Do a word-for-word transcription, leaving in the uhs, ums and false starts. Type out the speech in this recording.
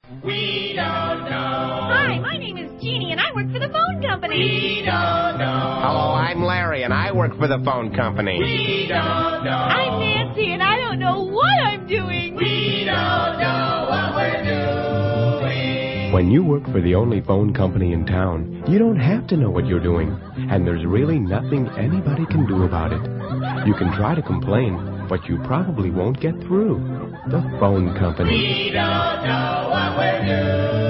We don't know. Hi, my name is Jeannie, and I work for the phone company. We don't know. Hello, I'm Larry, and I work for the phone company. We don't know. I'm Nancy, and I don't know what I'm doing. We don't know what we're doing. When you work for the only phone company in town, you don't have to know what you're doing, and there's really nothing anybody can do about it. You can try to complain, but you probably won't get through. The phone company. We don't know what we're doing.